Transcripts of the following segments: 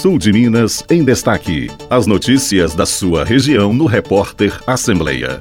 Sul de Minas em destaque. As notícias da sua região no Repórter Assembleia.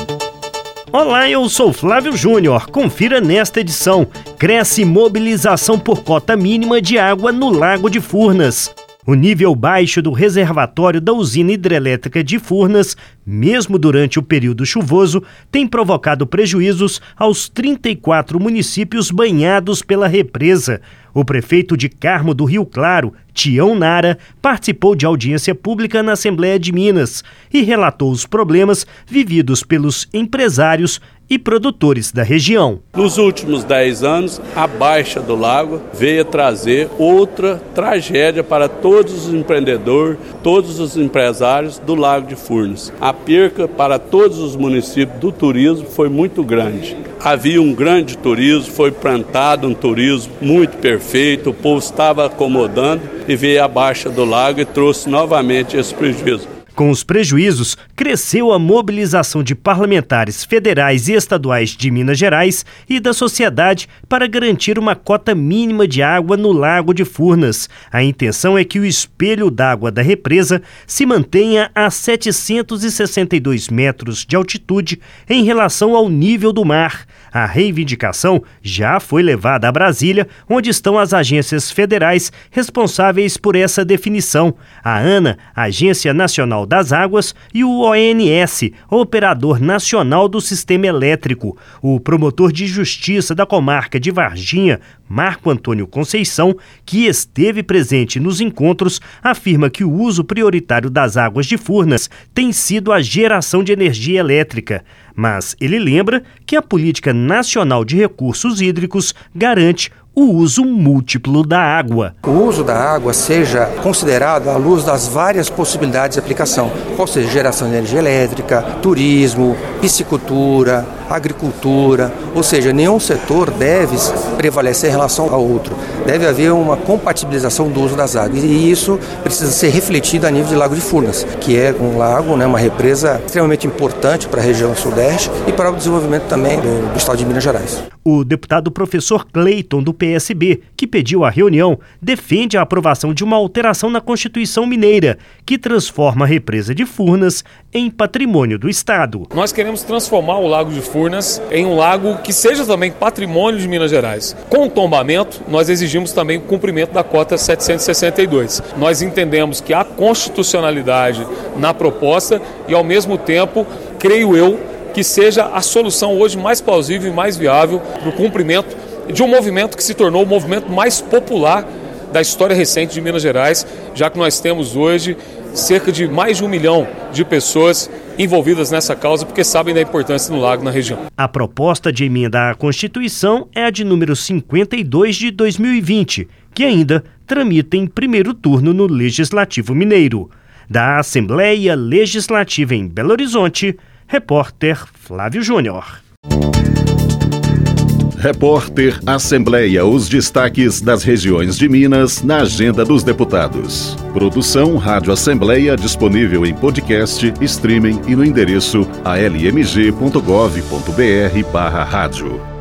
Olá, eu sou Flávio Júnior. Confira nesta edição. Cresce mobilização por cota mínima de água no Lago de Furnas. O nível baixo do reservatório da usina hidrelétrica de Furnas, mesmo durante o período chuvoso, tem provocado prejuízos aos 34 municípios banhados pela represa. O prefeito de Carmo do Rio Claro, Tião Nara, participou de audiência pública na Assembleia de Minas e relatou os problemas vividos pelos empresários e produtores da região. Nos últimos 10 anos, a baixa do lago veio trazer outra tragédia para todos os empreendedores, todos os empresários do Lago de Furnas. A perca para todos os municípios do turismo foi muito grande. Havia um grande turismo, foi plantado um turismo muito perfeito, o povo estava acomodando e veio a baixa do lago e trouxe novamente esse prejuízo. Com os prejuízos, cresceu a mobilização de parlamentares federais e estaduais de Minas Gerais e da sociedade para garantir uma cota mínima de água no Lago de Furnas. A intenção é que o espelho d'água da represa se mantenha a 762 metros de altitude em relação ao nível do mar. A reivindicação já foi levada a Brasília, onde estão as agências federais responsáveis por essa definição. A ANA, Agência Nacional das Águas, e o ONS, Operador Nacional do Sistema Elétrico. O promotor de justiça da comarca de Varginha, Marco Antônio Conceição, que esteve presente nos encontros, afirma que o uso prioritário das águas de Furnas tem sido a geração de energia elétrica. Mas ele lembra que a Política Nacional de Recursos Hídricos garante o uso múltiplo da água. O uso da água seja considerado à luz das várias possibilidades de aplicação, ou seja, geração de energia elétrica, turismo, piscicultura, agricultura, ou seja, nenhum setor deve prevalecer em relação ao outro. Deve haver uma compatibilização do uso das águas e isso precisa ser refletido a nível de Lago de Furnas, que é um lago, uma represa extremamente importante para a região sudeste e para o desenvolvimento também do estado de Minas Gerais. O deputado professor Cleiton, do PSB, que pediu a reunião, defende a aprovação de uma alteração na Constituição Mineira, que transforma a represa de Furnas em patrimônio do Estado. Nós queremos transformar o Lago de Furnas em um lago que seja também patrimônio de Minas Gerais. Com o tombamento, nós exigimos também o cumprimento da cota 762. Nós entendemos que há constitucionalidade na proposta e, ao mesmo tempo, creio eu, que seja a solução hoje mais plausível e mais viável para o cumprimento de um movimento que se tornou o movimento mais popular da história recente de Minas Gerais, já que nós temos hoje cerca de mais de 1 milhão de pessoas envolvidas nessa causa, porque sabem da importância do lago na região. A proposta de emenda à Constituição é a de número 52 de 2020, que ainda tramita em primeiro turno no Legislativo Mineiro. Da Assembleia Legislativa em Belo Horizonte, repórter Flávio Júnior. Repórter Assembleia, os destaques das regiões de Minas na agenda dos deputados. Produção Rádio Assembleia, disponível em podcast, streaming e no endereço almg.gov.br/rádio.